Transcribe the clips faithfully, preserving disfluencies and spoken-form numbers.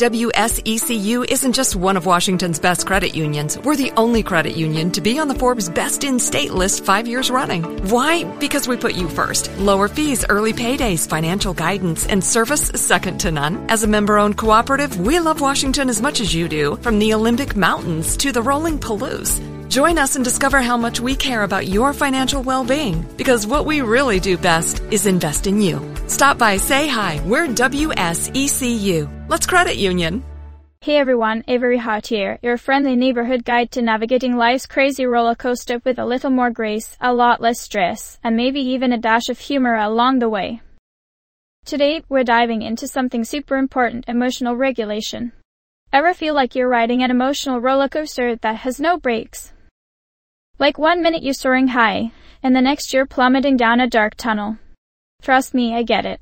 W S E C U isn't just one of Washington's best credit unions. We're the only credit union to be on the Forbes Best in State list five years running. Why? Because we put you first. Lower fees, early paydays, financial guidance, and service second to none. As a member-owned cooperative, we love Washington as much as you do, from the Olympic Mountains to the rolling Palouse. Join us and discover how much we care about your financial well-being, because what we really do best is invest in you. Stop by, say hi. We're W S E C U. Let's credit union. Hey everyone, Avery Hart here, your friendly neighborhood guide to navigating life's crazy roller coaster with a little more grace, a lot less stress, and maybe even a dash of humor along the way. Today, we're diving into something super important: emotional regulation. Ever feel like you're riding an emotional roller coaster that has no brakes? Like one minute you're soaring high, and the next you're plummeting down a dark tunnel. Trust me, I get it.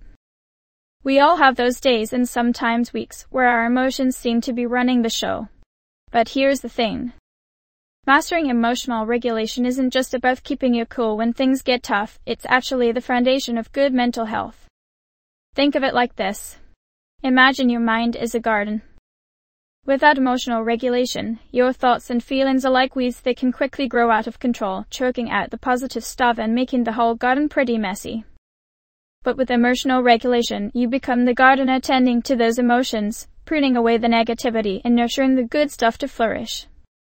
We all have those days and sometimes weeks where our emotions seem to be running the show. But here's the thing. Mastering emotional regulation isn't just about keeping you cool when things get tough, it's actually the foundation of good mental health. Think of it like this. Imagine your mind is a garden. Without emotional regulation, your thoughts and feelings are like weeds that can quickly grow out of control, choking out the positive stuff and making the whole garden pretty messy. But with emotional regulation, you become the gardener tending to those emotions, pruning away the negativity and nurturing the good stuff to flourish.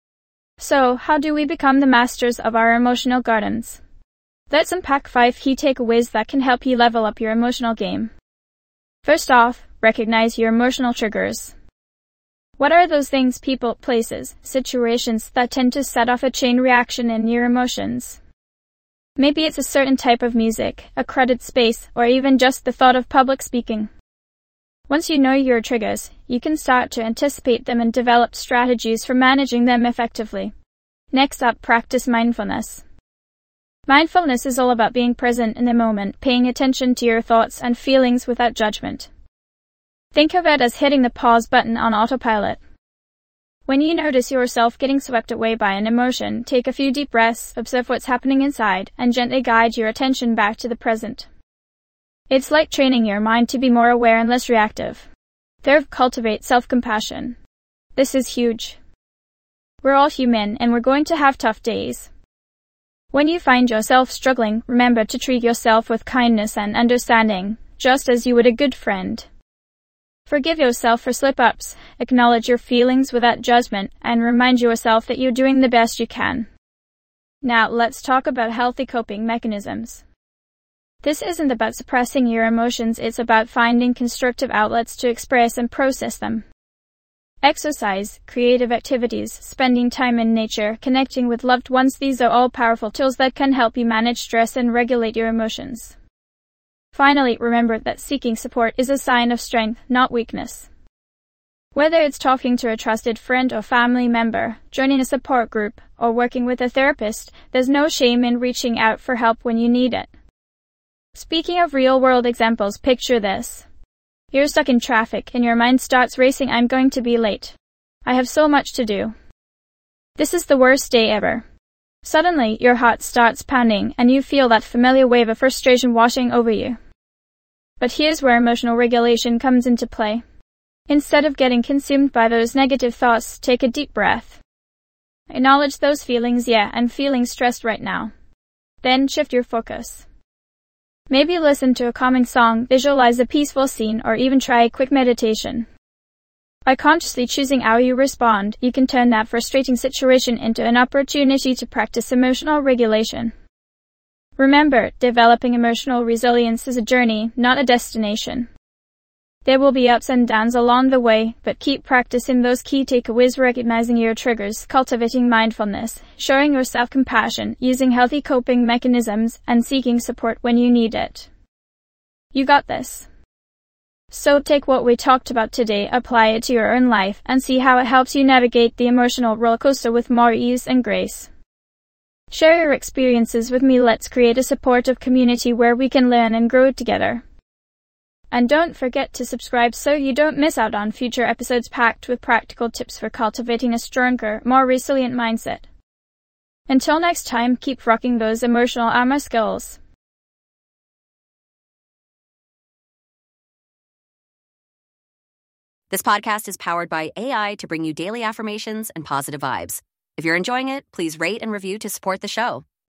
So, how do we become the masters of our emotional gardens? Let's unpack five key takeaways that can help you level up your emotional game. First off, recognize your emotional triggers. What are those things, people, places, situations that tend to set off a chain reaction in your emotions? Maybe it's a certain type of music, a crowded space, or even just the thought of public speaking. Once you know your triggers, you can start to anticipate them and develop strategies for managing them effectively. Next up, practice mindfulness. Mindfulness is all about being present in the moment, paying attention to your thoughts and feelings without judgment. Think of it as hitting the pause button on autopilot. When you notice yourself getting swept away by an emotion, take a few deep breaths, observe what's happening inside, and gently guide your attention back to the present. It's like training your mind to be more aware and less reactive. Third, cultivate self-compassion. This is huge. We're all human, and we're going to have tough days. When you find yourself struggling, remember to treat yourself with kindness and understanding, just as you would a good friend. Forgive yourself for slip-ups, acknowledge your feelings without judgment, and remind yourself that you're doing the best you can. Now, let's talk about healthy coping mechanisms. This isn't about suppressing your emotions, it's about finding constructive outlets to express and process them. Exercise, creative activities, spending time in nature, connecting with loved ones, these are all powerful tools that can help you manage stress and regulate your emotions. Finally, remember that seeking support is a sign of strength, not weakness. Whether it's talking to a trusted friend or family member, joining a support group, or working with a therapist, there's no shame in reaching out for help when you need it. Speaking of real-world examples, picture this. You're stuck in traffic and your mind starts racing. I'm going to be late. I have so much to do. This is the worst day ever. Suddenly, your heart starts pounding and you feel that familiar wave of frustration washing over you. But here's where emotional regulation comes into play. Instead of getting consumed by those negative thoughts, take a deep breath. Acknowledge those feelings. Yeah, I'm feeling stressed right now. Then shift your focus. Maybe listen to a calming song, visualize a peaceful scene, or even try a quick meditation. By consciously choosing how you respond, you can turn that frustrating situation into an opportunity to practice emotional regulation. Remember, developing emotional resilience is a journey, not a destination. There will be ups and downs along the way, but keep practicing those key takeaways: recognizing your triggers, cultivating mindfulness, showing your self-compassion, using healthy coping mechanisms, and seeking support when you need it. You got this. So take what we talked about today, apply it to your own life, and see how it helps you navigate the emotional rollercoaster with more ease and grace. Share your experiences with me. Let's create a supportive community where we can learn and grow together. And don't forget to subscribe so you don't miss out on future episodes packed with practical tips for cultivating a stronger, more resilient mindset. Until next time, keep rocking those emotional armor skills. This podcast is powered by A I to bring you daily affirmations and positive vibes. If you're enjoying it, please rate and review to support the show.